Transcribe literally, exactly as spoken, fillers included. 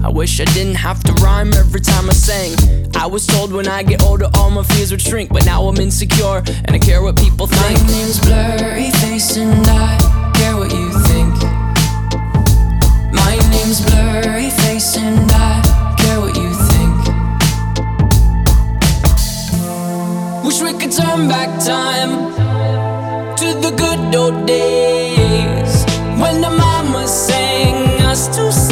I wish I didn't have to rhyme every time I sang. I was told when I get older all my fears would shrink, but now I'm insecure and I care what people think. My name's Blurry Face and I care what you think. My name's Blurry Face and I care what you think. Wish we could turn back time to the good old days when the mama sang us to sleep.